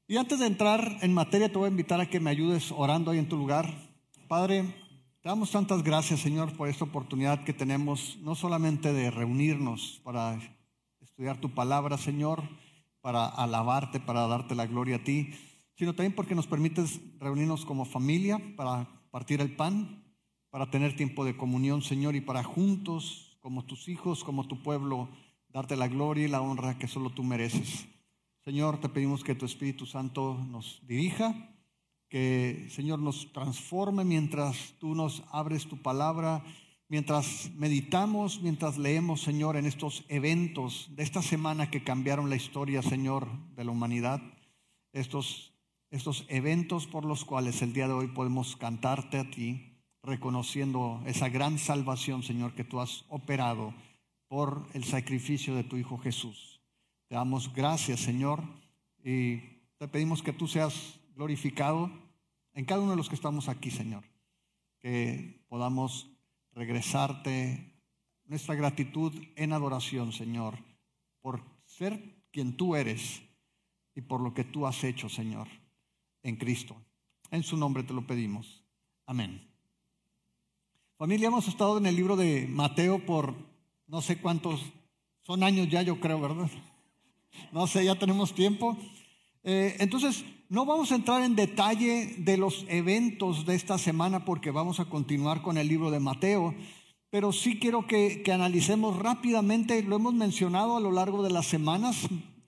Y antes de entrar en materia, te voy a invitar a que me ayudes orando ahí en tu lugar. Padre, te damos tantas gracias, Señor, por esta oportunidad que tenemos, no solamente de reunirnos para estudiar tu palabra, Señor, para alabarte, para darte la gloria a ti, sino también porque nos permites reunirnos como familia para partir el pan, para tener tiempo de comunión, Señor, y para juntos, como tus hijos, como tu pueblo, darte la gloria y la honra que solo tú mereces. Señor, te pedimos que tu Espíritu Santo nos dirija, que, Señor, nos transforme mientras tú nos abres tu palabra, mientras meditamos, mientras leemos, Señor, en estos eventos de esta semana que cambiaron la historia, Señor, de la humanidad. Estos eventos por los cuales el día de hoy podemos cantarte a ti, reconociendo esa gran salvación, Señor, que tú has operado por el sacrificio de tu Hijo Jesús. Te damos gracias, Señor, y te pedimos que tú seas glorificado en cada uno de los que estamos aquí, Señor. Que podamos regresarte nuestra gratitud en adoración, Señor, por ser quien tú eres y por lo que tú has hecho, Señor, en Cristo. En su nombre te lo pedimos. Amén. Familia, hemos estado en el libro de Mateo por no sé cuántos, son años ya, yo creo, ¿verdad? No sé, ya tenemos tiempo. Entonces, no vamos a entrar en detalle de los eventos de esta semana porque vamos a continuar con el libro de Mateo, pero sí quiero que analicemos rápidamente, lo hemos mencionado a lo largo de las semanas,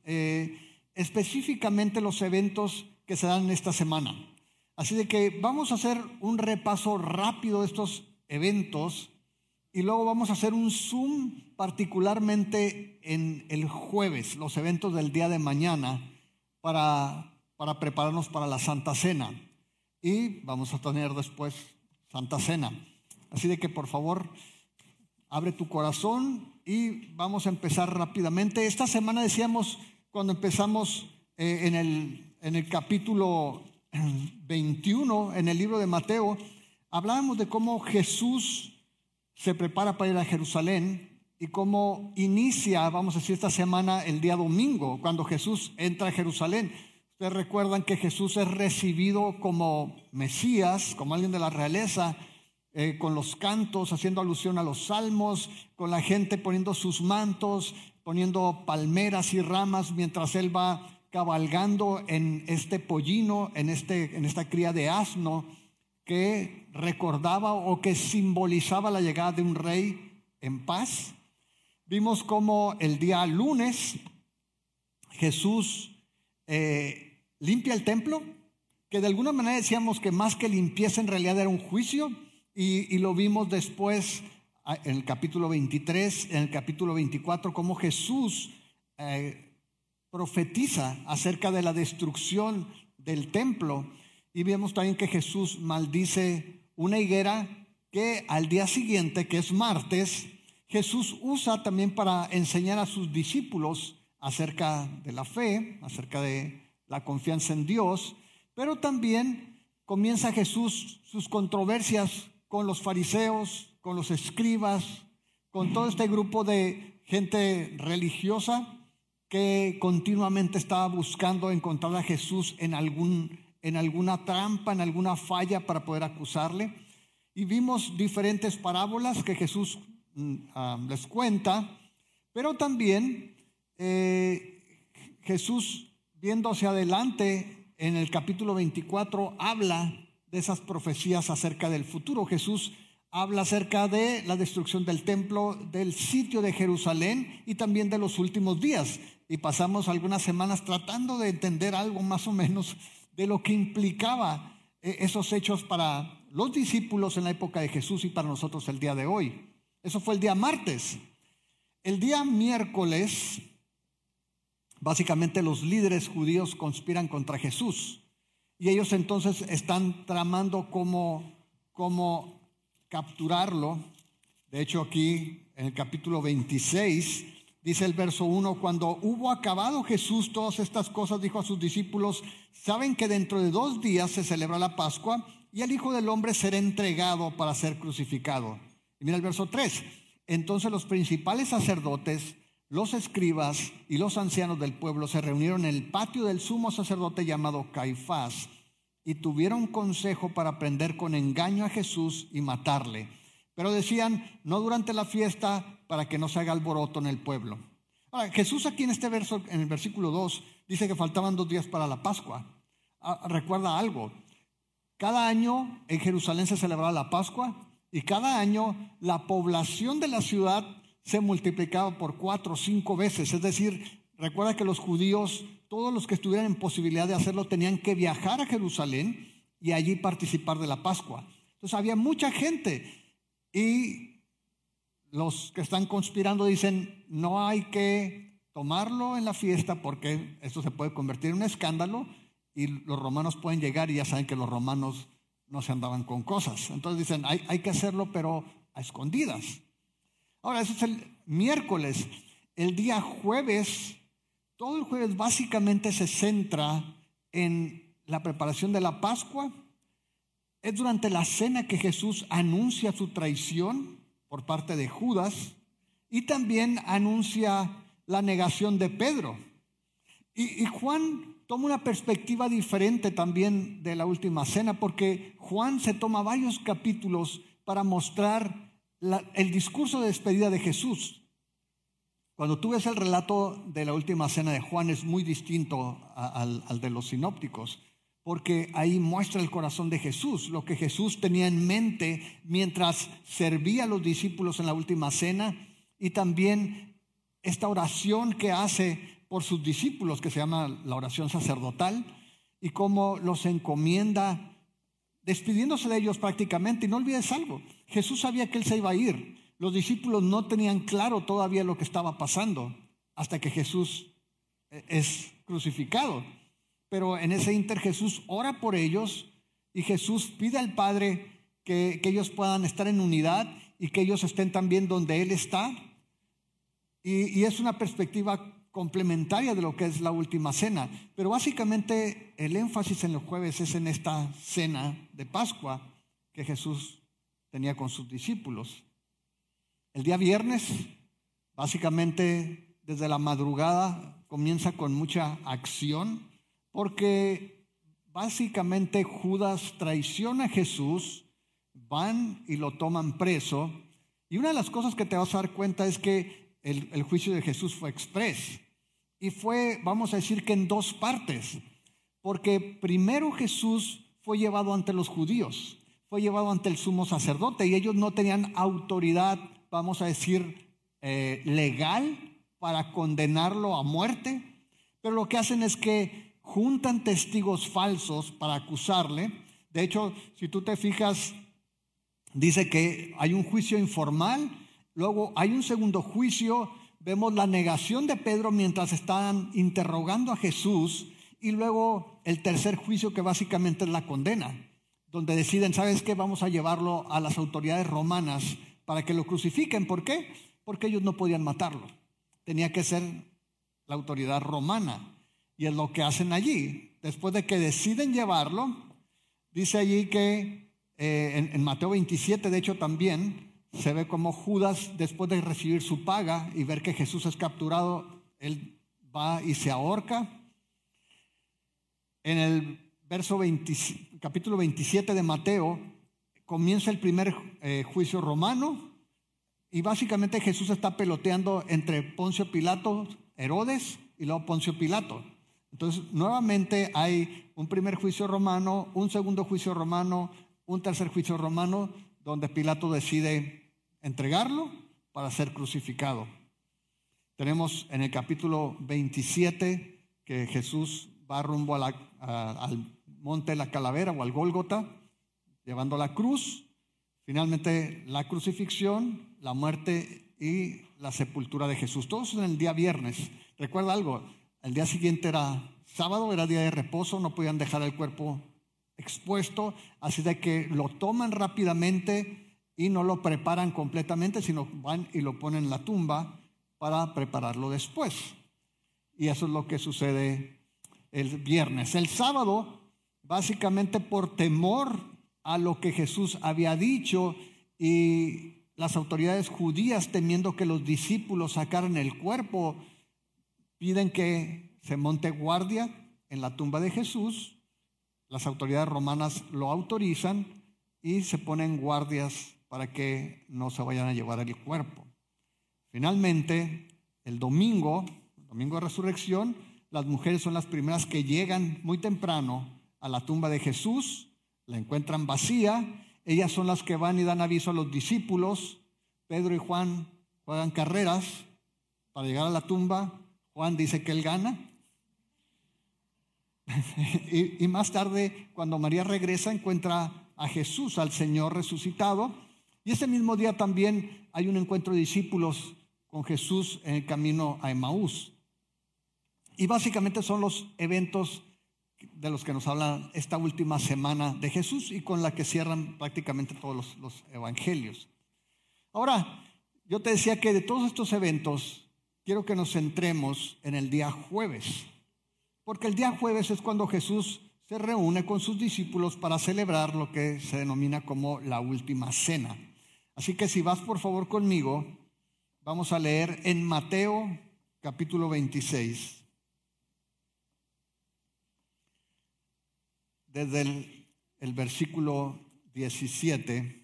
específicamente los eventos que se dan en esta semana. Así de que vamos a hacer un repaso rápido de estos eventos y luego vamos a hacer un zoom particularmente en el jueves, los eventos del día de mañana para prepararnos para la Santa Cena. Y vamos a tener después Santa Cena. Así de que por favor, abre tu corazón y vamos a empezar rápidamente. Esta semana decíamos, cuando empezamos en el capítulo 21, en el libro de Mateo, hablábamos de cómo Jesús se prepara para ir a Jerusalén y cómo inicia, vamos a decir, esta semana el día domingo, cuando Jesús entra a Jerusalén. Ustedes recuerdan que Jesús es recibido como Mesías, como alguien de la realeza, con los cantos, haciendo alusión a los salmos, con la gente poniendo sus mantos, poniendo palmeras y ramas mientras él va cabalgando en este pollino, en esta cría de asno que recordaba o que simbolizaba la llegada de un rey en paz. Vimos cómo el día lunes Jesús limpia el templo, que de alguna manera decíamos que más que limpieza en realidad era un juicio, y lo vimos después en el capítulo 23, en el capítulo 24, cómo Jesús profetiza acerca de la destrucción del templo. Y vemos también que Jesús maldice una higuera que al día siguiente, que es martes, Jesús usa también para enseñar a sus discípulos acerca de la fe, acerca de la confianza en Dios, pero también comienza Jesús sus controversias con los fariseos, con los escribas, con todo este grupo de gente religiosa que continuamente estaba buscando encontrar a Jesús en alguna trampa, en alguna falla para poder acusarle. Y vimos diferentes parábolas que Jesús les cuenta, pero también Jesús, viendo hacia adelante en el capítulo 24, habla de esas profecías acerca del futuro. Jesús habla acerca de la destrucción del templo, del sitio de Jerusalén y también de los últimos días. Y pasamos algunas semanas tratando de entender algo más o menos de lo que implicaba esos hechos para los discípulos en la época de Jesús y para nosotros el día de hoy. Eso fue el día martes. El día miércoles, básicamente los líderes judíos conspiran contra Jesús y ellos entonces están tramando cómo capturarlo. De hecho, aquí en el capítulo 26 dice el verso 1: cuando hubo acabado Jesús todas estas cosas, dijo a sus discípulos: saben que dentro de 2 días se celebra la Pascua y el Hijo del Hombre será entregado para ser crucificado. Y mira el verso 3: entonces los principales sacerdotes, los escribas y los ancianos del pueblo se reunieron en el patio del sumo sacerdote llamado Caifás y tuvieron consejo para prender con engaño a Jesús y matarle. Pero decían, no durante la fiesta, para que no se haga alboroto en el pueblo. Ahora, Jesús aquí en este verso, en el versículo 2, dice que faltaban 2 días para la Pascua. Recuerda algo, cada año en Jerusalén se celebraba la Pascua y cada año la población de la ciudad se multiplicaba por 4 o 5 veces. Es decir, recuerda que los judíos, todos los que estuvieran en posibilidad de hacerlo, tenían que viajar a Jerusalén y allí participar de la Pascua. Entonces había mucha gente y los que están conspirando dicen, no hay que tomarlo en la fiesta porque esto se puede convertir en un escándalo y los romanos pueden llegar y ya saben que los romanos no se andaban con cosas. Entonces dicen, hay que hacerlo pero a escondidas. Ahora, eso es el miércoles. El día jueves, todo el jueves básicamente se centra en la preparación de la Pascua. Es durante la cena que Jesús anuncia su traición por parte de Judas y también anuncia la negación de Pedro. Y Juan toma una perspectiva diferente también de la última cena, porque Juan se toma varios capítulos para mostrar el discurso de despedida de Jesús. Cuando tú ves el relato de la última cena de Juan es muy distinto al de los sinópticos, porque ahí muestra el corazón de Jesús, lo que Jesús tenía en mente mientras servía a los discípulos en la última cena, y también esta oración que hace por sus discípulos, que se llama la oración sacerdotal, y cómo los encomienda, despidiéndose de ellos prácticamente. Y no olvides algo, Jesús sabía que Él se iba a ir. Los discípulos no tenían claro todavía lo que estaba pasando hasta que Jesús es crucificado. Pero en ese inter Jesús ora por ellos y Jesús pide al Padre que ellos puedan estar en unidad y que ellos estén también donde Él está. Y es una perspectiva complementaria de lo que es la última cena. Pero básicamente el énfasis en los jueves es en esta cena de Pascua que Jesús tenía con sus discípulos. El día viernes, básicamente desde la madrugada, comienza con mucha acción, porque básicamente Judas traiciona a Jesús, van y lo toman preso. Y una de las cosas que te vas a dar cuenta es que el juicio de Jesús fue exprés. Y fue, vamos a decir que en 2 partes. Porque primero Jesús fue llevado ante los judíos, fue llevado ante el sumo sacerdote y ellos no tenían autoridad, vamos a decir, legal para condenarlo a muerte. Pero lo que hacen es que juntan testigos falsos para acusarle. De hecho, si tú te fijas, dice que hay un juicio informal, luego hay un segundo juicio, vemos la negación de Pedro mientras estaban interrogando a Jesús, y luego el tercer juicio, que básicamente es la condena, donde deciden, ¿sabes qué? Vamos a llevarlo a las autoridades romanas para que lo crucifiquen. ¿Por qué? Porque ellos no podían matarlo, tenía que ser la autoridad romana. Y es lo que hacen allí. Después de que deciden llevarlo, dice allí que en Mateo 27, de hecho también, se ve como Judas, después de recibir su paga y ver que Jesús es capturado, él va y se ahorca. En el capítulo 27 de Mateo, comienza el primer juicio romano, y básicamente Jesús está peloteando entre Poncio Pilato, Herodes y luego Poncio Pilato. Entonces, nuevamente hay un primer juicio romano, un segundo juicio romano, un tercer juicio romano, donde Pilato decide entregarlo para ser crucificado. Tenemos en el capítulo 27 que Jesús va rumbo al monte de la calavera o al Gólgota, llevando la cruz. Finalmente, la crucifixión, la muerte y la sepultura de Jesús. Todo eso en el día viernes. Recuerda algo. El día siguiente era sábado, era día de reposo, no podían dejar el cuerpo expuesto, así de que lo toman rápidamente y no lo preparan completamente, sino van y lo ponen en la tumba para prepararlo después. Y eso es lo que sucede el viernes. El sábado, básicamente por temor a lo que Jesús había dicho y las autoridades judías, temiendo que los discípulos sacaran el cuerpo, piden que se monte guardia en la tumba de Jesús. Las autoridades romanas lo autorizan y se ponen guardias para que no se vayan a llevar el cuerpo. Finalmente, el domingo de resurrección, las mujeres son las primeras que llegan muy temprano a la tumba de Jesús, la encuentran vacía. Ellas son las que van y dan aviso a los discípulos. Pedro y Juan juegan carreras para llegar a la tumba. Juan dice que él gana. y más tarde, cuando María regresa, encuentra a Jesús, al Señor resucitado. Y ese mismo día también hay un encuentro de discípulos con Jesús en el camino a Emaús. Y básicamente son los eventos de los que nos hablan esta última semana de Jesús y con la que cierran prácticamente todos los evangelios. Ahora, yo te decía que de todos estos eventos quiero que nos centremos en el día jueves, porque el día jueves es cuando Jesús se reúne con sus discípulos para celebrar lo que se denomina como la última cena. Así que si vas por favor conmigo, vamos a leer en Mateo capítulo 26. Desde el versículo 17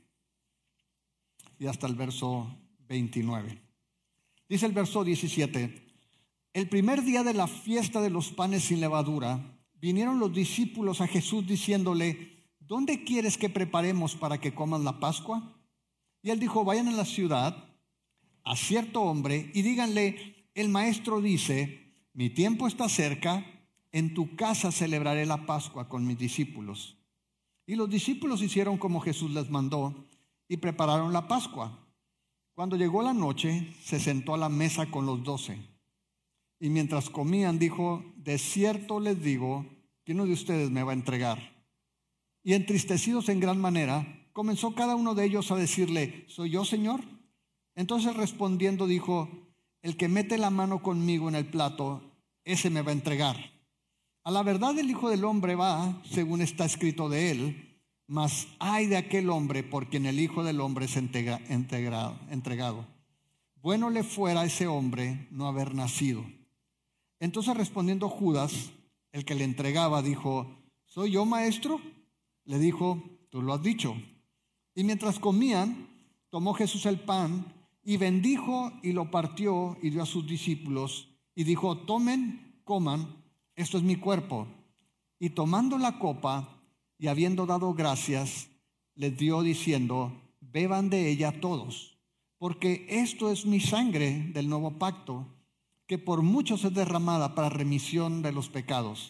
y hasta el verso 29. Dice el verso 17: el primer día de la fiesta de los panes sin levadura, vinieron los discípulos a Jesús diciéndole: ¿dónde quieres que preparemos para que comas la Pascua? Y él dijo: vayan a la ciudad a cierto hombre y díganle: el maestro dice, mi tiempo está cerca, en tu casa celebraré la Pascua con mis discípulos. Y los discípulos hicieron como Jesús les mandó y prepararon la Pascua. Cuando llegó la noche, se sentó a la mesa con los 12. Y mientras comían, dijo: de cierto les digo que uno de ustedes me va a entregar. Y entristecidos en gran manera, comenzó cada uno de ellos a decirle: ¿soy yo, Señor? Entonces respondiendo dijo: el que mete la mano conmigo en el plato, ese me va a entregar. A la verdad el Hijo del Hombre va, según está escrito de él, mas ay de aquel hombre por quien el Hijo del Hombre es entregado. Bueno le fuera a ese hombre no haber nacido. Entonces respondiendo Judas, el que le entregaba, dijo: ¿soy yo, maestro? Le dijo: tú lo has dicho. Y mientras comían, tomó Jesús el pan y bendijo y lo partió y dio a sus discípulos y dijo: tomen, coman, esto es mi cuerpo. Y tomando la copa y habiendo dado gracias, les dio diciendo: beban de ella todos, porque esto es mi sangre del nuevo pacto, que por muchos es derramada para remisión de los pecados.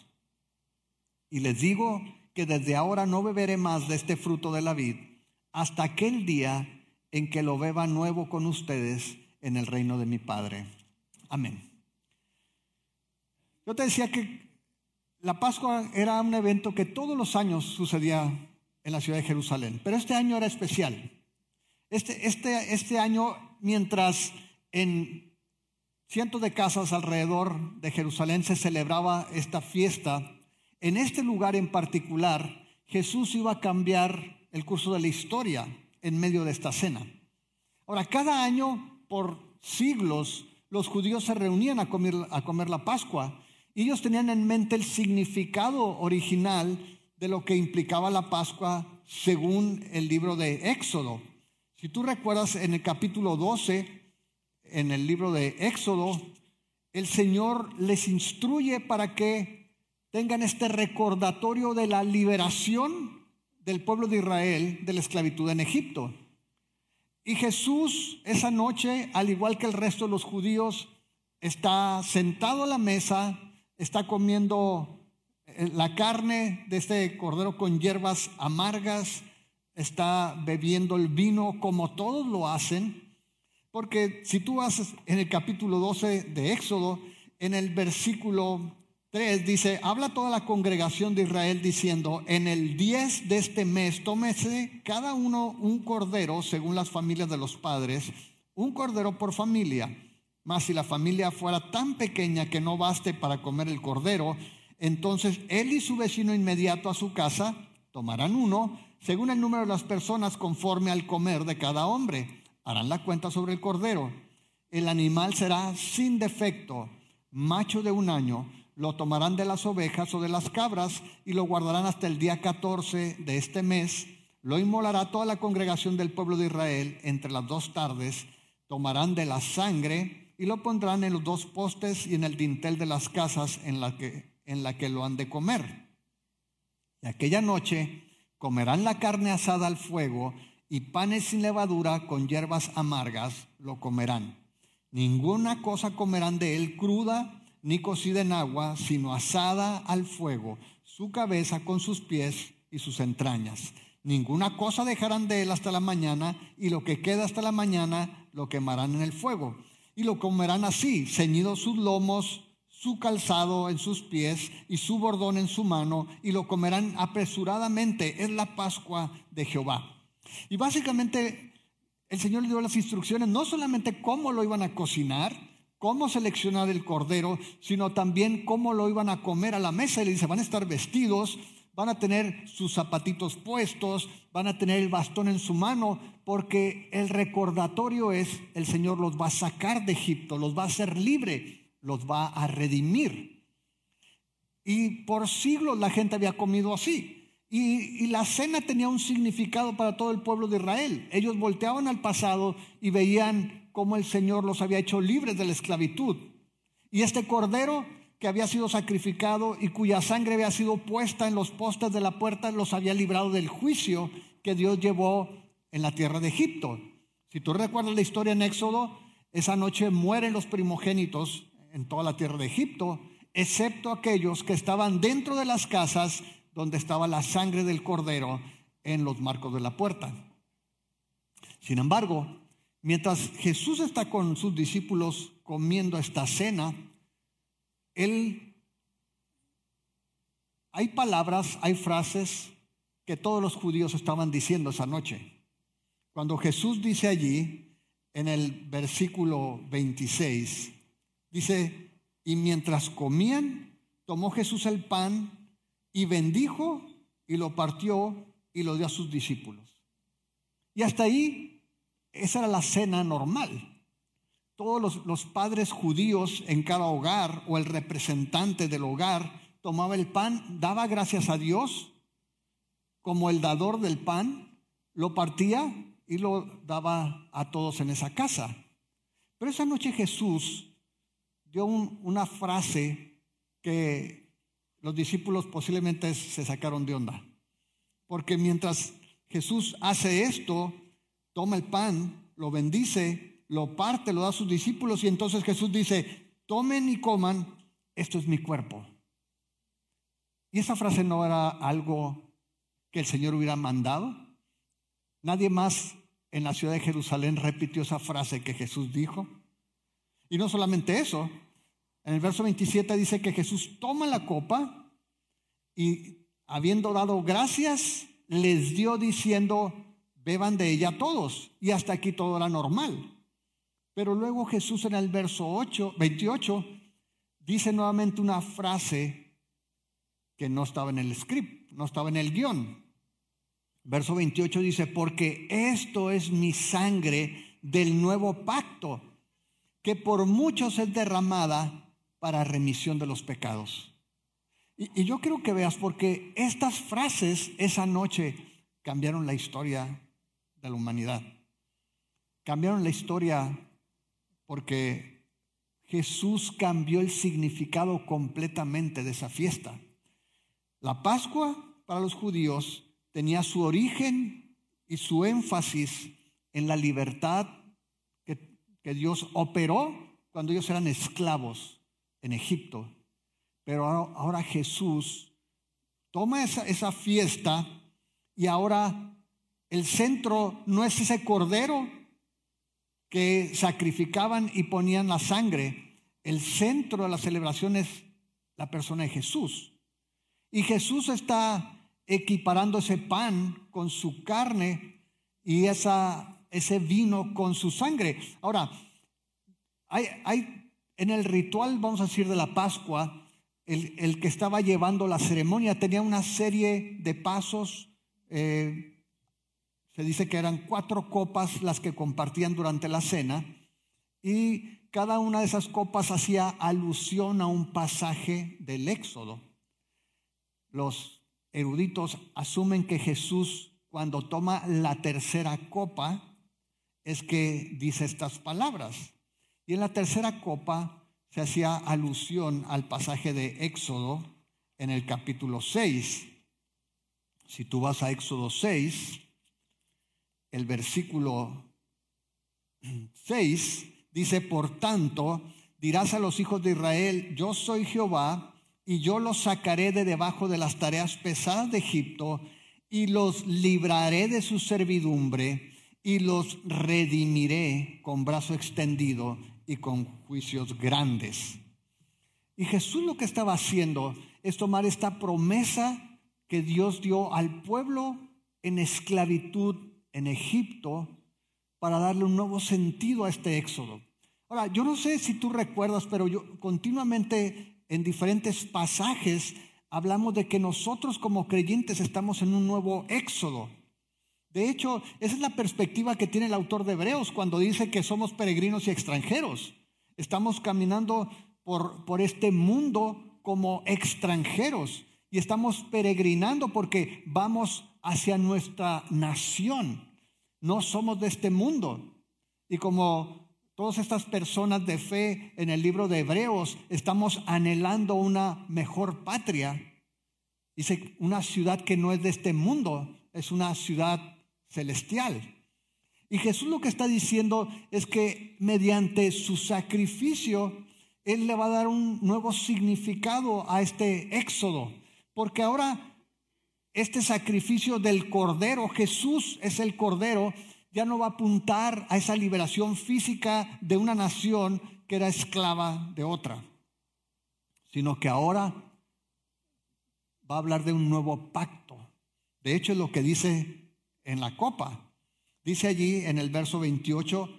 Y les digo que desde ahora no beberé más de este fruto de la vid, hasta aquel día en que lo beba nuevo con ustedes en el reino de mi Padre. Amén. Yo te decía que la Pascua era un evento que todos los años sucedía en la ciudad de Jerusalén, pero este año era especial. Este año, mientras en cientos de casas alrededor de Jerusalén se celebraba esta fiesta, en este lugar en particular, Jesús iba a cambiar el curso de la historia en medio de esta cena. Ahora, cada año, por siglos, los judíos se reunían a comer la Pascua. Y ellos tenían en mente el significado original de lo que implicaba la Pascua según el libro de Éxodo. Si tú recuerdas, en el capítulo 12, en el libro de Éxodo, el Señor les instruye para que tengan este recordatorio de la liberación del pueblo de Israel de la esclavitud en Egipto. Y Jesús esa noche, al igual que el resto de los judíos, está sentado a la mesa, está comiendo la carne de este cordero con hierbas amargas, está bebiendo el vino como todos lo hacen, porque si tú vas en el capítulo 12 de Éxodo, en el versículo 3 dice: habla toda la congregación de Israel diciendo: en el 10 de este mes tómese cada uno un cordero según las familias de los padres, un cordero por familia. Mas si la familia fuera tan pequeña que no baste para comer el cordero, entonces él y su vecino inmediato a su casa tomarán uno, según el número de las personas conforme al comer de cada hombre. harán la cuenta sobre el cordero. El animal será sin defecto, macho de 1 año. Lo tomarán de las ovejas o de las cabras y lo guardarán hasta el día 14 de este mes. Lo inmolará toda la congregación del pueblo de Israel entre las 2 tardes. Tomarán de la sangre y lo pondrán en los 2 postes y en el dintel de las casas en la que lo han de comer. Y aquella noche comerán la carne asada al fuego y panes sin levadura con hierbas amargas lo comerán. Ninguna cosa comerán de él cruda ni cocida en agua, sino asada al fuego, su cabeza con sus pies y sus entrañas. Ninguna cosa dejarán de él hasta la mañana, y lo que queda hasta la mañana lo quemarán en el fuego. Y lo comerán así, ceñidos sus lomos, su calzado en sus pies y su bordón en su mano, y lo comerán apresuradamente. Es la Pascua de Jehová. Y básicamente el Señor le dio las instrucciones, no solamente cómo lo iban a cocinar, cómo seleccionar el cordero, sino también cómo lo iban a comer a la mesa. Y le dice, van a estar vestidos, van a tener sus zapatitos puestos, van a tener el bastón en su mano, porque el recordatorio es, el Señor los va a sacar de Egipto, los va a hacer libre, los va a redimir. Y por siglos la gente había comido así. Y la cena tenía un significado para todo el pueblo de Israel. Ellos volteaban al pasado y veían cómo el Señor los había hecho libres de la esclavitud. Y este cordero que había sido sacrificado y cuya sangre había sido puesta en los postes de la puerta, los había librado del juicio que Dios llevó en la tierra de Egipto. Si tú recuerdas la historia en Éxodo, esa noche mueren los primogénitos en toda la tierra de Egipto, excepto aquellos que estaban dentro de las casas donde estaba la sangre del cordero en los marcos de la puerta. Sin embargo, mientras Jesús está con sus discípulos comiendo esta cena, hay palabras, hay frases que todos los judíos estaban diciendo esa noche. Cuando Jesús dice allí, en el versículo 26, dice, y mientras comían, tomó Jesús el pan y bendijo y lo partió y lo dio a sus discípulos. Y hasta ahí, esa era la cena normal. Todos los padres judíos en cada hogar, o el representante del hogar, tomaba el pan, daba gracias a Dios como el dador del pan, lo partía y lo daba a todos en esa casa. Pero esa noche Jesús dio una frase que los discípulos posiblemente se sacaron de onda. Porque mientras Jesús hace esto, toma el pan, lo bendice, lo parte, lo da a sus discípulos, y entonces Jesús dice, tomen y coman, esto es mi cuerpo. Y esa frase no era algo que el Señor hubiera mandado. Nadie más en la ciudad de Jerusalén repitió esa frase que Jesús dijo. Y no solamente eso, en el verso 27 dice que Jesús toma la copa y, habiendo dado gracias, les dio diciendo, beban de ella todos. Y hasta aquí todo era normal. Pero luego Jesús en el verso 28 dice nuevamente una frase que no estaba en el script, no estaba en el guión. Verso 28 dice, porque esto es mi sangre del nuevo pacto, que por muchos es derramada para remisión de los pecados. Y yo quiero que veas, porque estas frases esa noche cambiaron la historia de la humanidad. Cambiaron la historia porque Jesús cambió el significado completamente de esa fiesta. La Pascua para los judíos tenía su origen y su énfasis en la libertad que Dios operó cuando ellos eran esclavos en Egipto. Pero ahora Jesús toma esa fiesta, y ahora el centro no es ese cordero que sacrificaban y ponían la sangre. El centro de la celebración es la persona de Jesús. Y Jesús está equiparando ese pan con su carne y ese vino con su sangre. Ahora, hay en el ritual, vamos a decir, de la Pascua, el que estaba llevando la ceremonia tenía una serie de pasos. Se Se dice que eran 4 copas las que compartían durante la cena, y cada una de esas copas hacía alusión a un pasaje del Éxodo. Los eruditos asumen que Jesús, cuando toma la tercera copa, es que dice estas palabras. Y en la tercera copa se hacía alusión al pasaje de Éxodo en el capítulo 6. Si tú vas a Éxodo 6, el versículo 6 dice: por tanto, dirás a los hijos de Israel, yo soy Jehová, y yo los sacaré de debajo de las tareas pesadas de Egipto, y los libraré de su servidumbre, y los redimiré con brazo extendido y con juicios grandes. Y Jesús lo que estaba haciendo es tomar esta promesa que Dios dio al pueblo en esclavitud en Egipto para darle un nuevo sentido a este éxodo. Ahora, yo no sé si tú recuerdas, pero yo continuamente en diferentes pasajes hablamos de que nosotros como creyentes estamos en un nuevo éxodo. De hecho, esa es la perspectiva que tiene el autor de Hebreos cuando dice que somos peregrinos y extranjeros. Estamos caminando por este mundo como extranjeros y estamos peregrinando porque vamos hacia nuestra nación. No somos de este mundo. Y como todas estas personas de fe en el libro de Hebreos, estamos anhelando una mejor patria. Dice, una ciudad que no es de este mundo, es una ciudad celestial. Y Jesús lo que está diciendo es que mediante su sacrificio, Él le va a dar un nuevo significado a este éxodo. Porque ahora este sacrificio del Cordero, Jesús es el Cordero, ya no va a apuntar a esa liberación física de una nación que era esclava de otra, sino que ahora va a hablar de un nuevo pacto. De hecho, es lo que dice en la copa. Dice allí en el verso 28,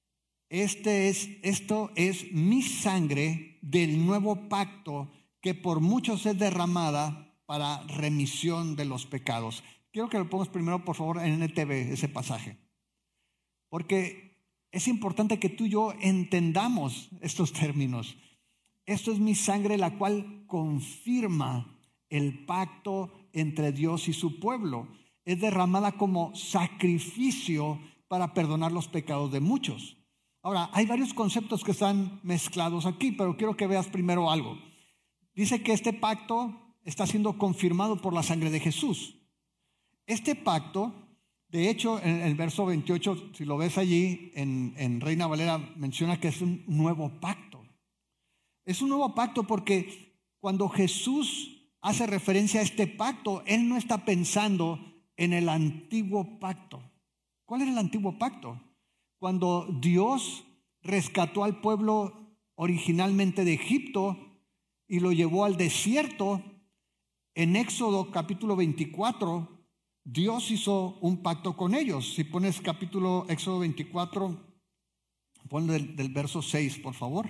esto es mi sangre del nuevo pacto que por muchos es derramada para remisión de los pecados. Quiero que lo pongas primero, por favor, en NTV, ese pasaje. Porque es importante que tú y yo entendamos estos términos. Esto es mi sangre, la cual confirma el pacto entre Dios y su pueblo. Es derramada como sacrificio para perdonar los pecados de muchos. Ahora, hay varios conceptos que están mezclados aquí, pero quiero que veas primero algo. Dice que este pacto está siendo confirmado por la sangre de Jesús. Este pacto, de hecho, en el verso 28, si lo ves allí en Reina Valera, menciona que es un nuevo pacto. Es un nuevo pacto porque cuando Jesús hace referencia a este pacto, Él no está pensando en el antiguo pacto. ¿Cuál era el antiguo pacto? Cuando Dios rescató al pueblo originalmente de Egipto y lo llevó al desierto, en Éxodo capítulo 24, Dios hizo un pacto con ellos. Si pones Éxodo 24, pon del verso 6, por favor.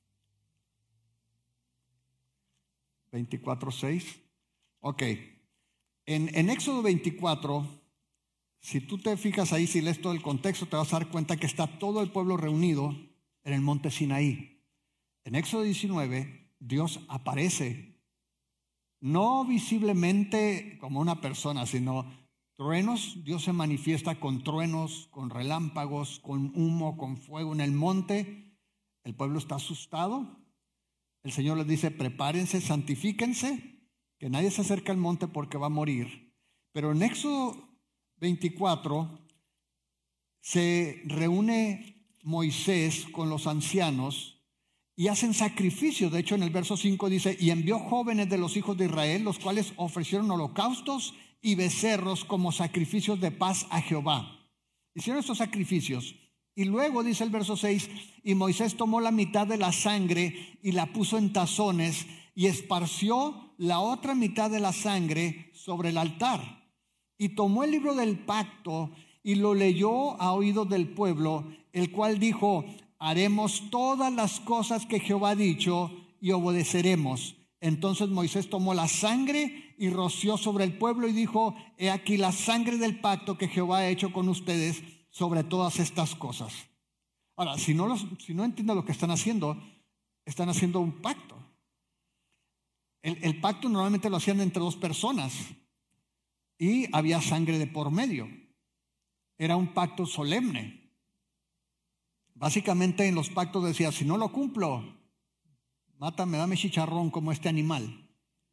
24:6. Ok. En Éxodo 24, si tú te fijas ahí, si lees todo el contexto, te vas a dar cuenta que está todo el pueblo reunido en el monte Sinaí. En Éxodo 19, Dios aparece, no visiblemente como una persona, sino truenos. Dios se manifiesta con truenos, con relámpagos, con humo, con fuego en el monte. El pueblo está asustado. El Señor les dice, prepárense, santifíquense, que nadie se acerque al monte porque va a morir. Pero en Éxodo 24 se reúne Moisés con los ancianos y hacen sacrificios. De hecho, en el verso 5 dice, y envió jóvenes de los hijos de Israel, los cuales ofrecieron holocaustos y becerros como sacrificios de paz a Jehová. Hicieron estos sacrificios. Y luego dice el verso 6, y Moisés tomó la mitad de la sangre y la puso en tazones y esparció la otra mitad de la sangre sobre el altar. Y tomó el libro del pacto y lo leyó a oídos del pueblo, el cual dijo, haremos todas las cosas que Jehová ha dicho y obedeceremos. Entonces Moisés tomó la sangre y roció sobre el pueblo y dijo: he aquí la sangre del pacto que Jehová ha hecho con ustedes sobre todas estas cosas. Ahora, si no entienden lo que están haciendo un pacto. El pacto normalmente lo hacían entre dos personas y había sangre de por medio. Era un pacto solemne. Básicamente en los pactos decía: si no lo cumplo, mátame, dame chicharrón como este animal.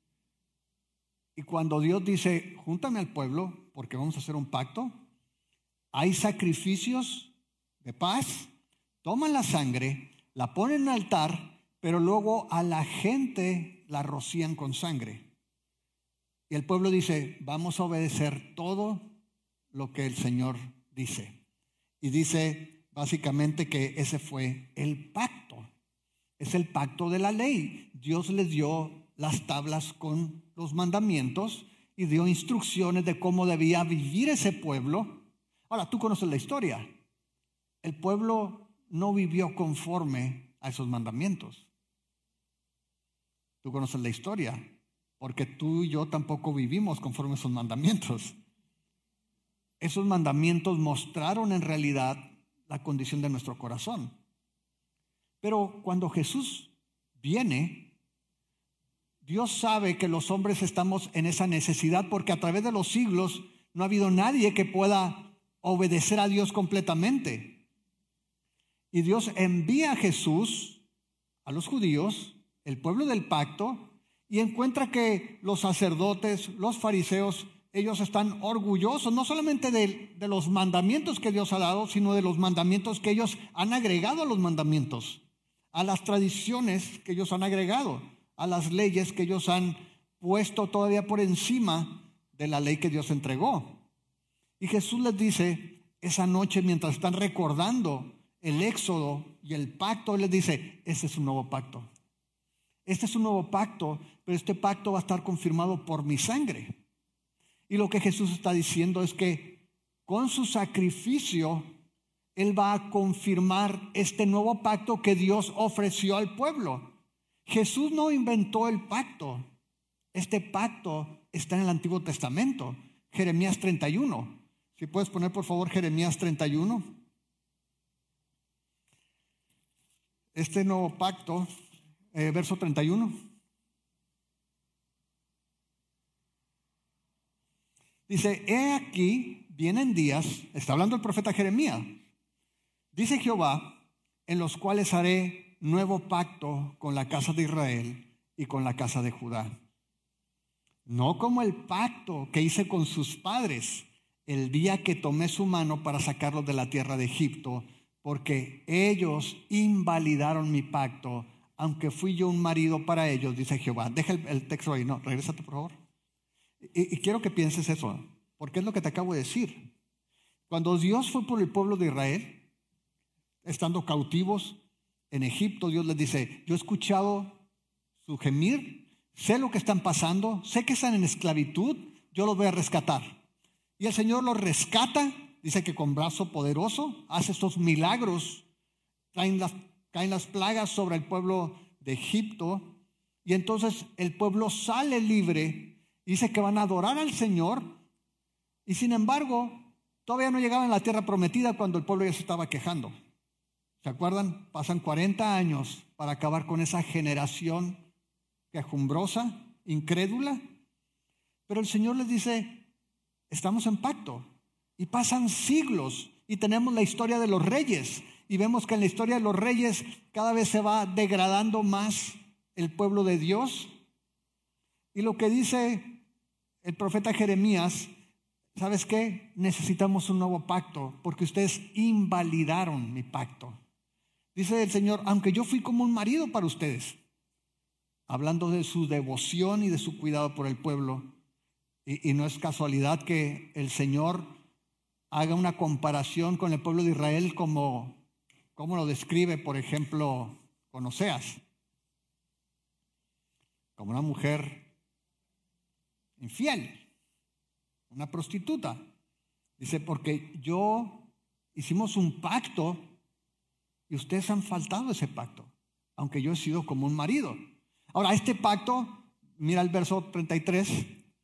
Y cuando Dios dice: júntame al pueblo porque vamos a hacer un pacto, hay sacrificios de paz, toman la sangre, la ponen en el altar, pero luego a la gente la rocían con sangre. Y el pueblo dice: vamos a obedecer todo lo que el Señor dice. Y dice básicamente que ese fue el pacto. Es el pacto de la ley. Dios les dio las tablas con los mandamientos y dio instrucciones de cómo debía vivir ese pueblo. Ahora, tú conoces la historia. El pueblo no vivió conforme a esos mandamientos. Tú conoces la historia, porque tú y yo tampoco vivimos conforme a esos mandamientos. Esos mandamientos mostraron en realidad la condición de nuestro corazón. Pero cuando Jesús viene, Dios sabe que los hombres estamos en esa necesidad, porque a través de los siglos no ha habido nadie que pueda obedecer a Dios completamente. Y Dios envía a Jesús a los judíos, el pueblo del pacto, y encuentra que los sacerdotes, los fariseos, ellos están orgullosos no solamente de los mandamientos que Dios ha dado, sino de los mandamientos que ellos han agregado a los mandamientos, a las tradiciones que ellos han agregado, a las leyes que ellos han puesto todavía por encima de la ley que Dios entregó. Y Jesús les dice esa noche, mientras están recordando el éxodo y el pacto, Él les dice: este es un nuevo pacto. Este es un nuevo pacto, pero este pacto va a estar confirmado por mi sangre. Y lo que Jesús está diciendo es que con su sacrificio Él va a confirmar este nuevo pacto que Dios ofreció al pueblo. Jesús no inventó el pacto. Este pacto está en el Antiguo Testamento. Jeremías 31. Si puedes poner por favor Jeremías 31. Este nuevo pacto, verso 31. Dice: he aquí, vienen días, está hablando el profeta Jeremías, dice Jehová, en los cuales haré nuevo pacto con la casa de Israel y con la casa de Judá. No como el pacto que hice con sus padres el día que tomé su mano para sacarlos de la tierra de Egipto, porque ellos invalidaron mi pacto, aunque fui yo un marido para ellos, dice Jehová. Deja el texto ahí, no, regrésate por favor. Y quiero que pienses eso, porque es lo que te acabo de decir. Cuando Dios fue por el pueblo de Israel, estando cautivos en Egipto, Dios les dice: yo he escuchado su gemir, sé lo que están pasando, sé que están en esclavitud, yo los voy a rescatar. Y el Señor los rescata, dice que con brazo poderoso hace estos milagros, caen las plagas sobre el pueblo de Egipto, y entonces el pueblo sale libre. Dice que van a adorar al Señor, y sin embargo todavía no llegaban a la tierra prometida cuando el pueblo ya se estaba quejando. ¿Se acuerdan? Pasan 40 años para acabar con esa generación quejumbrosa, incrédula. Pero el Señor les dice: estamos en pacto. Y pasan siglos y tenemos la historia de los reyes. Y vemos que en la historia de los reyes cada vez se va degradando más el pueblo de Dios. Y lo que dice el profeta Jeremías: ¿sabes qué? Necesitamos un nuevo pacto porque ustedes invalidaron mi pacto. Dice el Señor: aunque yo fui como un marido para ustedes, hablando de su devoción y de su cuidado por el pueblo. Y no es casualidad que el Señor haga una comparación con el pueblo de Israel como lo describe, por ejemplo, con Oseas, como una mujer infiel, una prostituta. Dice: porque hicimos un pacto y ustedes han faltado ese pacto, aunque yo he sido como un marido. Ahora, este pacto, mira el verso 33,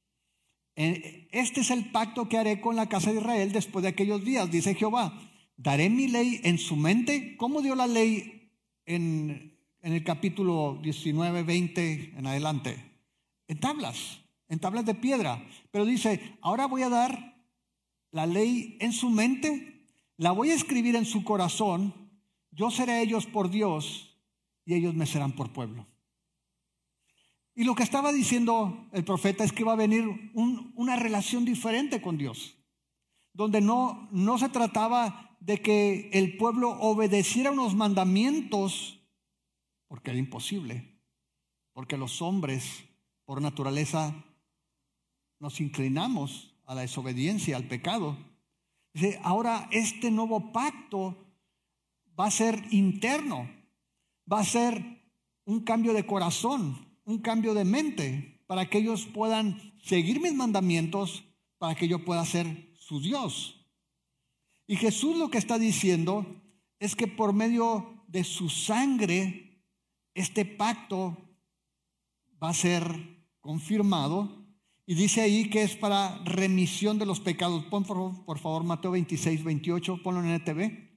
Este es el pacto que haré con la casa de Israel después de aquellos días, dice Jehová. Daré mi ley en su mente. ¿Cómo dio la ley en el capítulo 19, 20 en adelante? En tablas de piedra. Pero dice, ahora voy a dar la ley en su mente, la voy a escribir en su corazón, yo seré a ellos por Dios y ellos me serán por pueblo. Y lo que estaba diciendo el profeta es que iba a venir una relación diferente con Dios, donde no se trataba de que el pueblo obedeciera unos mandamientos, porque era imposible, porque los hombres por naturaleza nos inclinamos a la desobediencia, al pecado. Dice, ahora este nuevo pacto va a ser interno, va a ser un cambio de corazón, un cambio de mente, para que ellos puedan seguir mis mandamientos, para que yo pueda ser su Dios. Y Jesús lo que está diciendo es que por medio de su sangre, este pacto va a ser confirmado. Y dice ahí que es para remisión de los pecados. Pon por favor Mateo 26, 28, ponlo en NTV.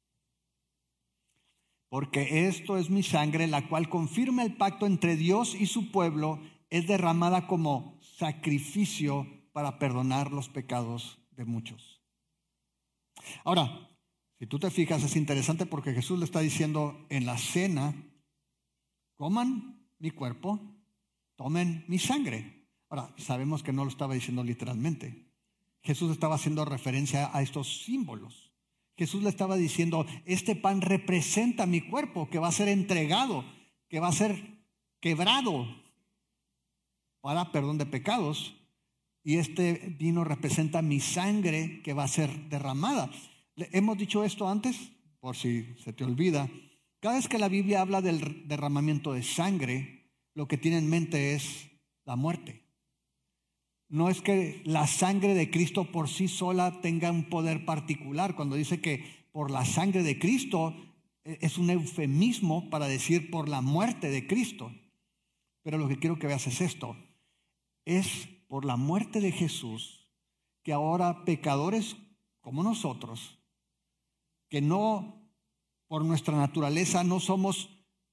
Porque esto es mi sangre, la cual confirma el pacto entre Dios y su pueblo, es derramada como sacrificio para perdonar los pecados de muchos. Ahora, si tú te fijas, es interesante porque Jesús le está diciendo en la cena, coman mi cuerpo, tomen mi sangre. Ahora, sabemos que no lo estaba diciendo literalmente. Jesús estaba haciendo referencia a estos símbolos. Jesús le estaba diciendo, este pan representa mi cuerpo que va a ser entregado, que va a ser quebrado para perdón de pecados. Y este vino representa mi sangre que va a ser derramada. Hemos dicho esto antes, por si se te olvida. Cada vez que la Biblia habla del derramamiento de sangre, lo que tiene en mente es la muerte. No es que la sangre de Cristo por sí sola tenga un poder particular. Cuando dice que por la sangre de Cristo, es un eufemismo para decir por la muerte de Cristo. Pero lo que quiero que veas es esto. Es por la muerte de Jesús que ahora pecadores como nosotros, que no por nuestra naturaleza no somos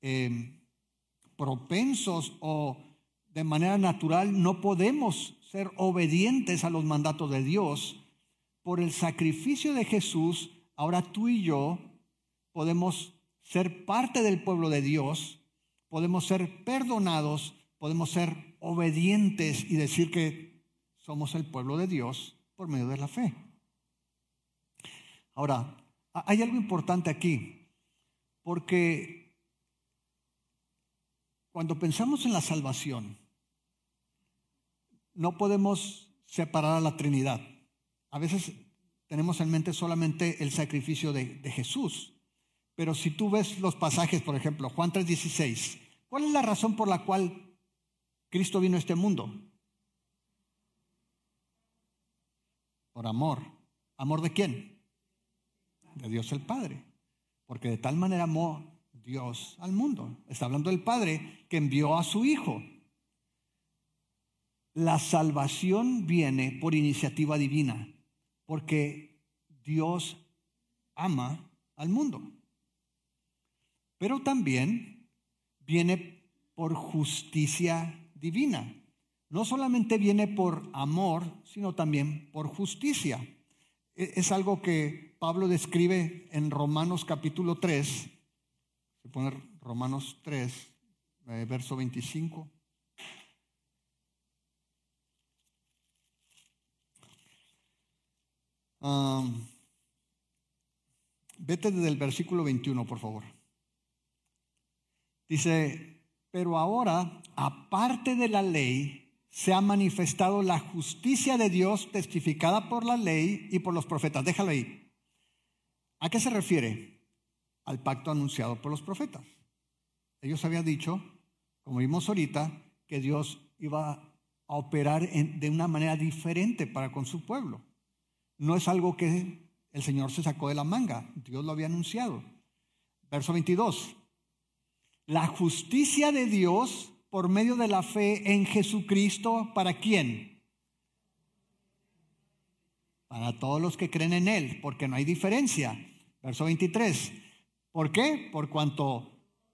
propensos o de manera natural no podemos ser obedientes a los mandatos de Dios, por el sacrificio de Jesús, ahora tú y yo podemos ser parte del pueblo de Dios, podemos ser perdonados, podemos ser obedientes y decir que somos el pueblo de Dios por medio de la fe. Ahora, hay algo importante aquí, porque cuando pensamos en la salvación, no podemos separar a la Trinidad. A veces tenemos en mente solamente el sacrificio de Jesús. Pero si tú ves los pasajes, por ejemplo, Juan 3:16, ¿cuál es la razón por la cual Cristo vino a este mundo? Por amor. ¿Amor de quién? De Dios el Padre. Porque de tal manera amó Dios al mundo. Está hablando del Padre que envió a su Hijo. La salvación viene por iniciativa divina, porque Dios ama al mundo. Pero también viene por justicia divina. No solamente viene por amor, sino también por justicia. Es algo que Pablo describe en Romanos capítulo 3. Se pone Romanos 3, verso 25. Vete desde el versículo 21, por favor. Dice, pero ahora, aparte de la ley, se ha manifestado la justicia de Dios testificada por la ley y por los profetas. Déjalo ahí. ¿A qué se refiere? Al pacto anunciado por los profetas. Ellos habían dicho, como vimos ahorita, que Dios iba a operar de una manera diferente para con su pueblo. No es algo que el Señor se sacó de la manga. Dios lo había anunciado. Verso 22. La justicia de Dios por medio de la fe en Jesucristo, ¿para quién? para todos los que creen en Él, porque no hay diferencia. Verso 23. ¿Por qué? Por cuanto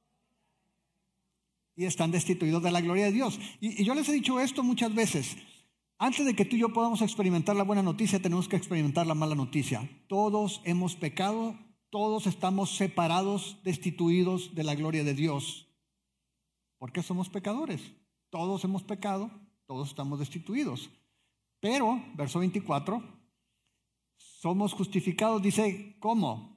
y están destituidos de la gloria de Dios. Y yo les he dicho esto muchas veces. Antes de que tú y yo podamos experimentar la buena noticia, tenemos que experimentar la mala noticia. Todos hemos pecado, todos estamos separados, destituidos de la gloria de Dios. ¿Por qué somos pecadores? Todos hemos pecado, todos estamos destituidos. Pero, verso 24, somos justificados, dice, ¿cómo?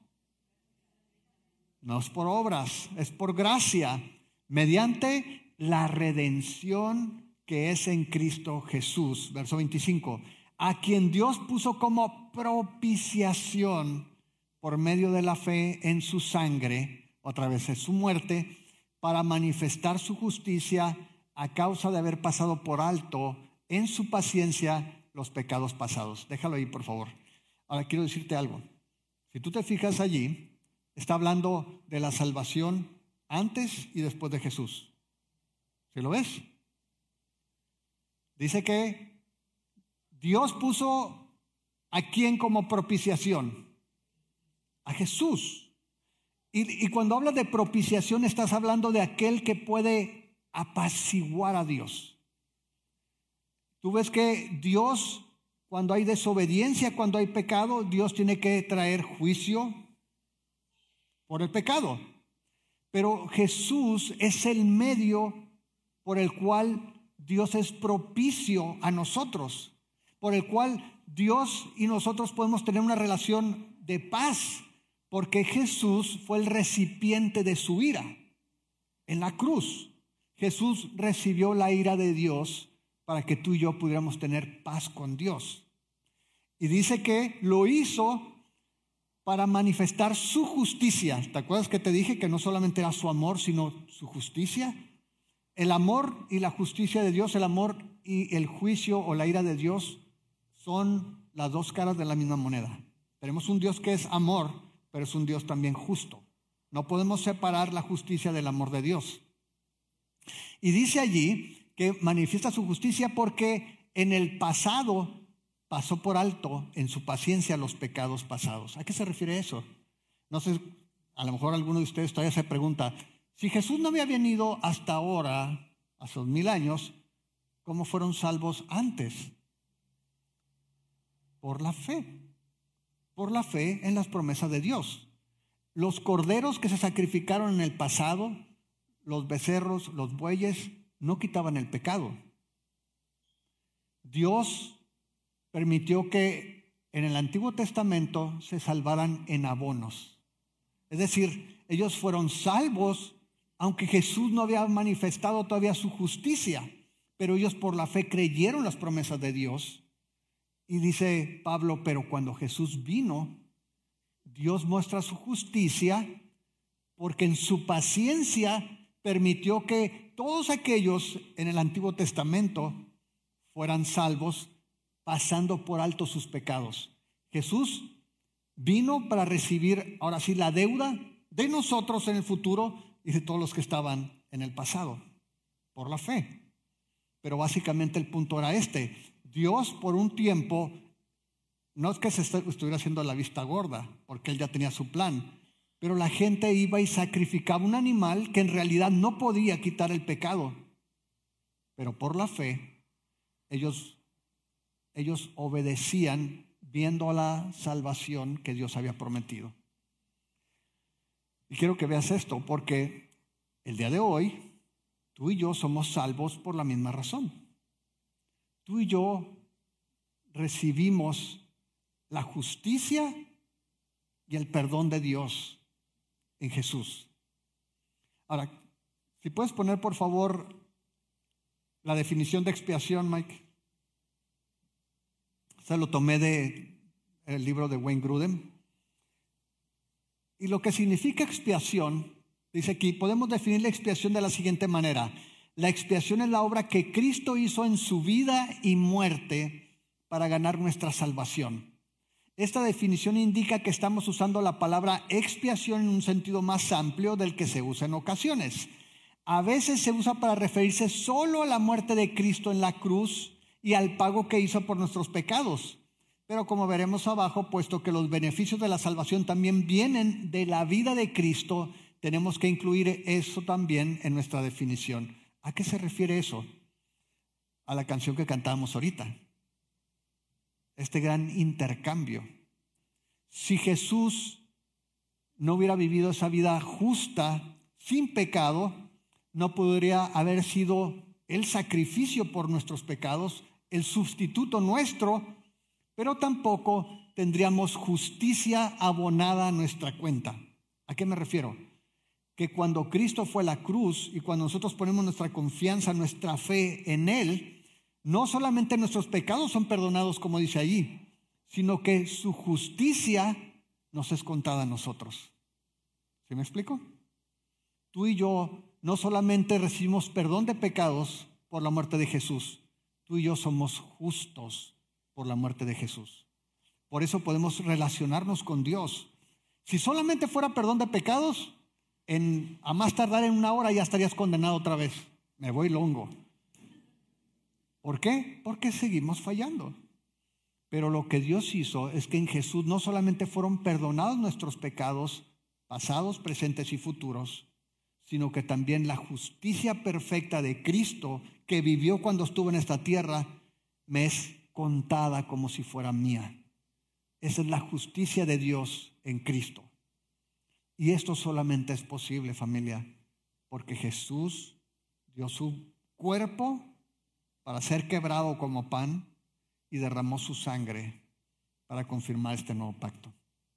No es por obras, es por gracia, mediante la redención que es en Cristo Jesús. Verso 25, a quien Dios puso como propiciación por medio de la fe en su sangre, otra vez en su muerte, para manifestar su justicia a causa de haber pasado por alto en su paciencia los pecados pasados. Déjalo ahí, por favor. Ahora quiero decirte algo. Si tú te fijas allí, está hablando de la salvación antes y después de Jesús. ¿Sí lo ves? Dice que Dios puso a quién como propiciación. A Jesús. Y cuando hablas de propiciación, estás hablando de aquel que puede apaciguar a Dios. Tú ves que Dios, cuando hay desobediencia, cuando hay pecado, Dios tiene que traer juicio por el pecado. Pero Jesús es el medio por el cual Dios es propicio a nosotros, por el cual Dios y nosotros podemos tener una relación de paz, porque Jesús fue el recipiente de su ira en la cruz. Jesús recibió la ira de Dios para que tú y yo pudiéramos tener paz con Dios. Y dice que lo hizo para manifestar su justicia. ¿Te acuerdas que te dije que no solamente era su amor, sino su justicia? El amor y la justicia de Dios, el amor y el juicio o la ira de Dios son las dos caras de la misma moneda. Tenemos un Dios que es amor, pero es un Dios también justo. No podemos separar la justicia del amor de Dios. Y dice allí que manifiesta su justicia porque en el pasado pasó por alto en su paciencia los pecados pasados. ¿A qué se refiere eso? No sé, a lo mejor alguno de ustedes todavía se pregunta, si Jesús no había venido hasta ahora, hace 2000 años, ¿cómo fueron salvos antes? Por la fe. Por la fe en las promesas de Dios. Los corderos que se sacrificaron en el pasado, los becerros, los bueyes, no quitaban el pecado. Dios permitió que en el Antiguo Testamento se salvaran en abonos. Es decir, ellos fueron salvos, aunque Jesús no había manifestado todavía su justicia, pero ellos por la fe creyeron las promesas de Dios. Y dice Pablo, pero cuando Jesús vino, Dios muestra su justicia porque en su paciencia permitió que todos aquellos en el Antiguo Testamento fueran salvos, pasando por alto sus pecados. Jesús vino para recibir ahora sí la deuda de nosotros en el futuro y de todos los que estaban en el pasado, por la fe. Pero básicamente el punto era este. Dios por un tiempo, no es que se estuviera haciendo la vista gorda, porque Él ya tenía su plan, pero la gente iba y sacrificaba un animal que en realidad no podía quitar el pecado. Pero por la fe, ellos obedecían viendo la salvación que Dios había prometido. Y quiero que veas esto, porque el día de hoy, tú y yo somos salvos por la misma razón. Tú y yo recibimos la justicia y el perdón de Dios en Jesús. Ahora, si puedes poner por favor la definición de expiación, Mike. Se lo tomé del libro de Wayne Grudem. Y lo que significa expiación, dice aquí, podemos definir la expiación de la siguiente manera. La expiación es la obra que Cristo hizo en su vida y muerte para ganar nuestra salvación. Esta definición indica que estamos usando la palabra expiación en un sentido más amplio del que se usa en ocasiones. A veces se usa para referirse solo a la muerte de Cristo en la cruz y al pago que hizo por nuestros pecados. Pero como veremos abajo, puesto que los beneficios de la salvación también vienen de la vida de Cristo, tenemos que incluir eso también en nuestra definición. ¿A qué se refiere eso? A la canción que cantábamos ahorita. Este gran intercambio. Si Jesús no hubiera vivido esa vida justa, sin pecado, no podría haber sido el sacrificio por nuestros pecados, el sustituto nuestro, pero tampoco tendríamos justicia abonada a nuestra cuenta. ¿A qué me refiero? Que cuando Cristo fue a la cruz y cuando nosotros ponemos nuestra confianza, nuestra fe en Él, no solamente nuestros pecados son perdonados, como dice allí, sino que su justicia nos es contada a nosotros. ¿Sí me explico? Tú y yo no solamente recibimos perdón de pecados por la muerte de Jesús, tú y yo somos justos por la muerte de Jesús. Por eso podemos relacionarnos con Dios. Si solamente fuera perdón de pecados, a más tardar en 1 hora ya estarías condenado otra vez. Me voy longo. ¿Por qué? Porque seguimos fallando. Pero lo que Dios hizo es que en Jesús no solamente fueron perdonados nuestros pecados, pasados, presentes y futuros, sino que también la justicia perfecta de Cristo, que vivió cuando estuvo en esta tierra, me es contada como si fuera mía. Esa es la justicia de Dios en Cristo. Y esto solamente es posible, familia, porque Jesús dio su cuerpo para ser quebrado como pan y derramó su sangre para confirmar este nuevo pacto.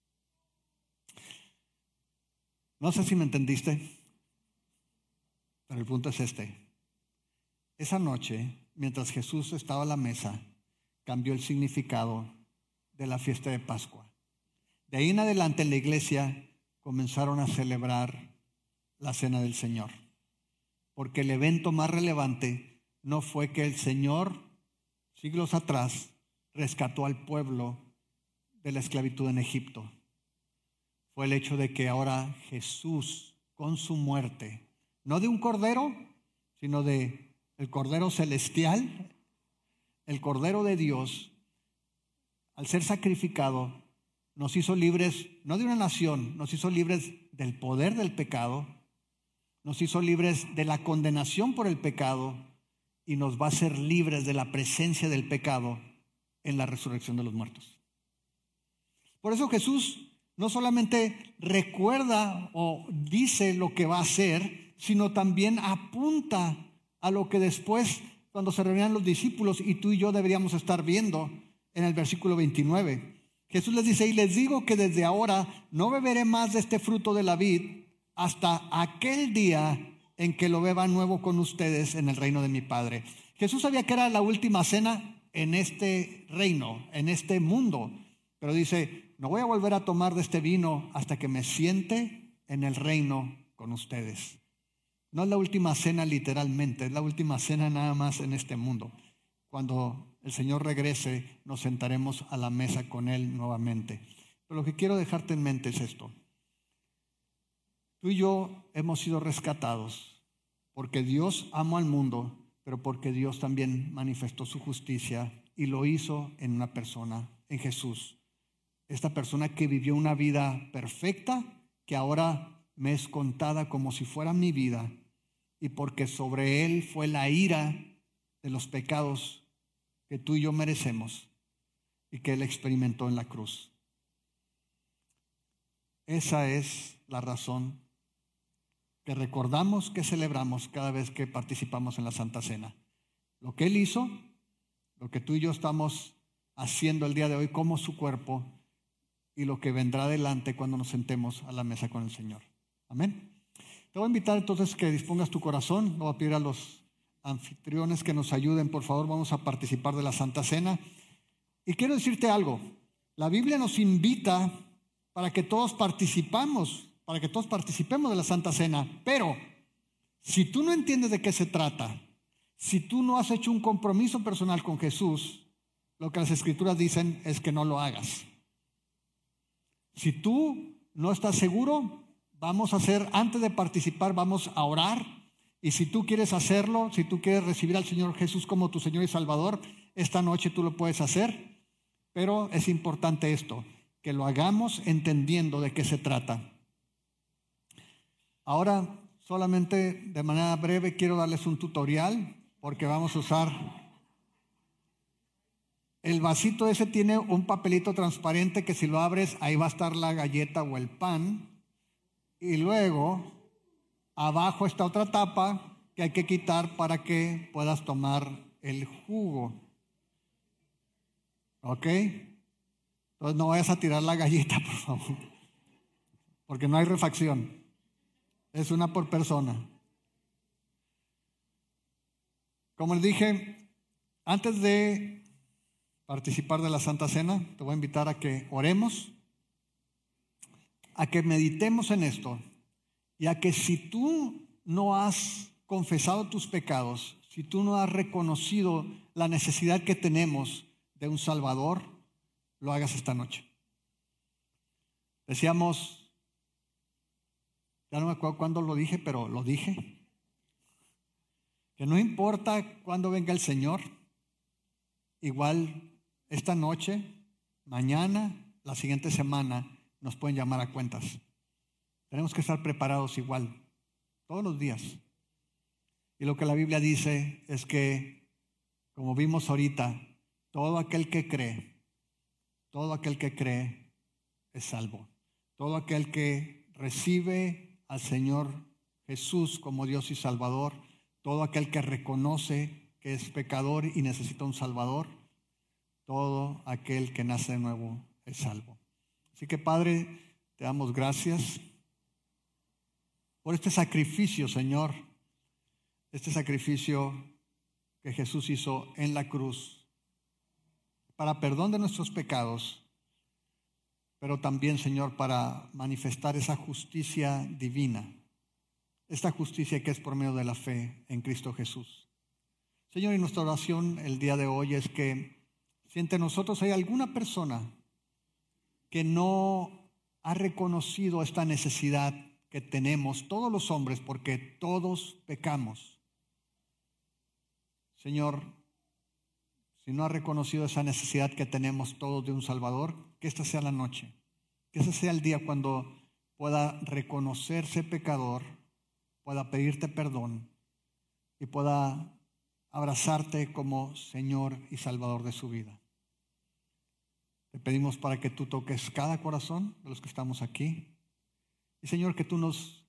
No sé si me entendiste, pero el punto es este. Esa noche, mientras Jesús estaba a la mesa, cambió el significado de la fiesta de Pascua. De ahí en adelante en la iglesia comenzaron a celebrar la Cena del Señor, porque el evento más relevante no fue que el Señor, siglos atrás, rescató al pueblo de la esclavitud en Egipto. Fue el hecho de que ahora Jesús, con su muerte, no de un cordero, sino de el cordero celestial, el Cordero de Dios, al ser sacrificado, nos hizo libres, no de una nación, nos hizo libres del poder del pecado, nos hizo libres de la condenación por el pecado y nos va a hacer libres de la presencia del pecado en la resurrección de los muertos. Por eso Jesús no solamente recuerda o dice lo que va a hacer, sino también apunta a lo que después, cuando se reunían los discípulos, y tú y yo deberíamos estar viendo en el versículo 29. Jesús les dice: y les digo que desde ahora no beberé más de este fruto de la vid hasta aquel día en que lo beba nuevo con ustedes en el reino de mi Padre. Jesús sabía que era la última cena en este reino, en este mundo, pero dice: no voy a volver a tomar de este vino hasta que me siente en el reino con ustedes. No es la última cena literalmente, es la última cena nada más en este mundo. Cuando el Señor regrese, nos sentaremos a la mesa con Él nuevamente. Pero lo que quiero dejarte en mente es esto. Tú y yo hemos sido rescatados porque Dios amó al mundo, pero porque Dios también manifestó su justicia y lo hizo en una persona, en Jesús. Esta persona que vivió una vida perfecta, que ahora me es contada como si fuera mi vida, y porque sobre Él fue la ira de los pecados que tú y yo merecemos y que Él experimentó en la cruz. Esa es la razón que recordamos, que celebramos cada vez que participamos en la Santa Cena. Lo que Él hizo, lo que tú y yo estamos haciendo el día de hoy como su cuerpo, y lo que vendrá adelante cuando nos sentemos a la mesa con el Señor. Amén. Te voy a invitar entonces que dispongas tu corazón. Le voy a pedir a los anfitriones que nos ayuden, por favor. Vamos a participar de la Santa Cena. Y quiero decirte algo. La Biblia nos invita para que todos participemos de la Santa Cena. Pero si tú no entiendes de qué se trata, si tú no has hecho un compromiso personal con Jesús, lo que las Escrituras dicen es que no lo hagas. Si tú no estás seguro, vamos a hacer, antes de participar, vamos a orar. Y si tú quieres hacerlo, si tú quieres recibir al Señor Jesús como tu Señor y Salvador, esta noche tú lo puedes hacer. Pero es importante esto, que lo hagamos entendiendo de qué se trata. Ahora, solamente de manera breve, quiero darles un tutorial, porque vamos a usar... El vasito ese tiene un papelito transparente que si lo abres, ahí va a estar la galleta o el pan. Y luego, abajo está otra tapa que hay que quitar para que puedas tomar el jugo. ¿Ok? Entonces no vayas a tirar la galleta, por favor, porque no hay refacción. Es una por persona. Como les dije, antes de participar de la Santa Cena, te voy a invitar a que oremos, a que meditemos en esto y a que si tú no has confesado tus pecados, si tú no has reconocido la necesidad que tenemos de un Salvador, lo hagas esta noche. Decíamos, ya no me acuerdo cuándo lo dije, pero lo dije, que no importa cuándo venga el Señor, igual esta noche, mañana, la siguiente semana, nos pueden llamar a cuentas. Tenemos que estar preparados igual, todos los días. Y lo que la Biblia dice es que, como vimos ahorita, todo aquel que cree es salvo. Todo aquel que recibe al Señor Jesús como Dios y Salvador, todo aquel que reconoce que es pecador y necesita un Salvador, todo aquel que nace de nuevo es salvo. Así que, Padre, te damos gracias por este sacrificio, Señor, este sacrificio que Jesús hizo en la cruz para perdón de nuestros pecados, pero también, Señor, para manifestar esa justicia divina, esta justicia que es por medio de la fe en Cristo Jesús. Señor, y nuestra oración el día de hoy es que si entre nosotros hay alguna persona que no ha reconocido esta necesidad que tenemos todos los hombres, porque todos pecamos, Señor, si no ha reconocido esa necesidad que tenemos todos de un Salvador, que esta sea la noche, que ese sea el día cuando pueda reconocerse pecador, pueda pedirte perdón y pueda abrazarte como Señor y Salvador de su vida. Te pedimos para que tú toques cada corazón de los que estamos aquí. Y Señor, que tú nos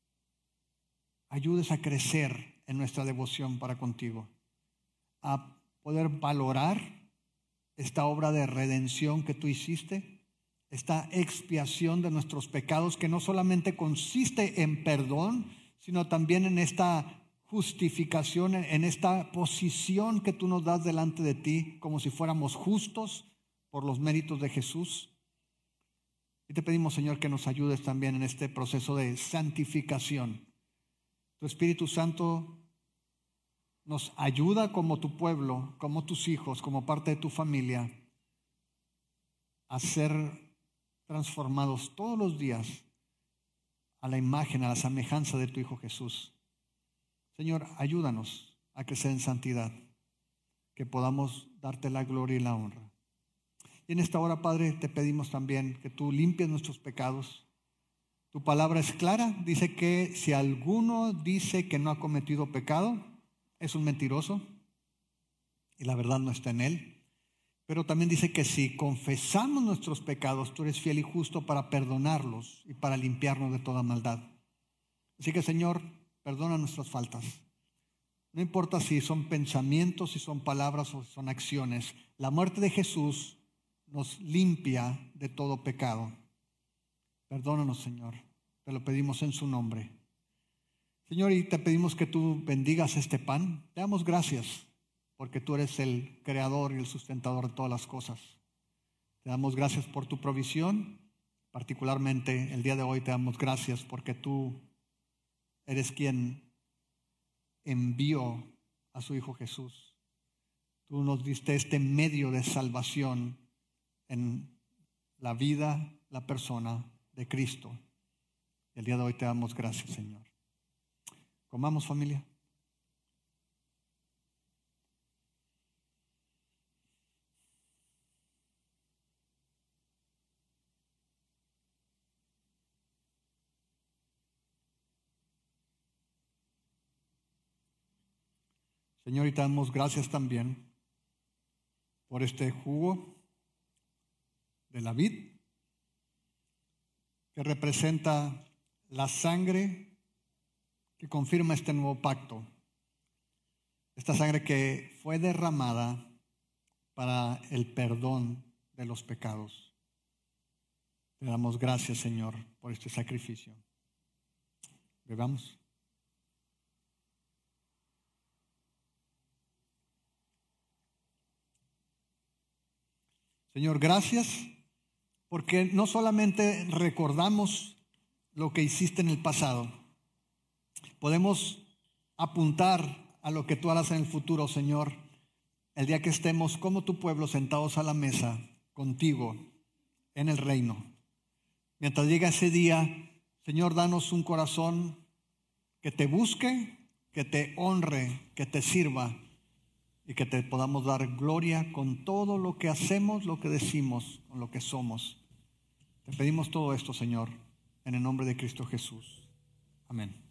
ayudes a crecer en nuestra devoción para contigo, a poder valorar esta obra de redención que tú hiciste, esta expiación de nuestros pecados que no solamente consiste en perdón, sino también en esta justificación, en esta posición que tú nos das delante de ti, como si fuéramos justos por los méritos de Jesús. Y te pedimos, Señor, que nos ayudes también en este proceso de santificación. Tu Espíritu Santo nos ayuda como tu pueblo, como tus hijos, como parte de tu familia, a ser transformados todos los días a la imagen, a la semejanza de tu Hijo Jesús. Señor, ayúdanos a crecer en santidad, que podamos darte la gloria y la honra. Y en esta hora, Padre, te pedimos también que tú limpies nuestros pecados. Tu palabra es clara, dice que si alguno dice que no ha cometido pecado, es un mentiroso y la verdad no está en él. Pero también dice que si confesamos nuestros pecados, tú eres fiel y justo para perdonarlos y para limpiarnos de toda maldad. Así que, Señor, perdona nuestras faltas. No importa si son pensamientos, si son palabras o si son acciones. La muerte de Jesús nos limpia de todo pecado. Perdónanos, Señor. Te lo pedimos en su nombre. Señor, y te pedimos que tú bendigas este pan. Te damos gracias porque tú eres el creador y el sustentador de todas las cosas. Te damos gracias por tu provisión. Particularmente el día de hoy te damos gracias porque tú eres quien envió a su Hijo Jesús. Tú nos diste este medio de salvación en la vida, la persona de Cristo. El día de hoy te damos gracias, Señor. Comamos, familia. Señor, y te damos gracias también por este jugo de la vid que representa la sangre que confirma este nuevo pacto. Esta sangre que fue derramada para el perdón de los pecados. Te damos gracias, Señor, por este sacrificio. Bebamos. Señor, gracias porque no solamente recordamos lo que hiciste en el pasado, podemos apuntar a lo que tú harás en el futuro, Señor, el día que estemos como tu pueblo sentados a la mesa contigo en el reino. Mientras llega ese día, Señor, danos un corazón que te busque, que te honre, que te sirva y que te podamos dar gloria con todo lo que hacemos, lo que decimos, con lo que somos. Te pedimos todo esto, Señor, en el nombre de Cristo Jesús. Amén.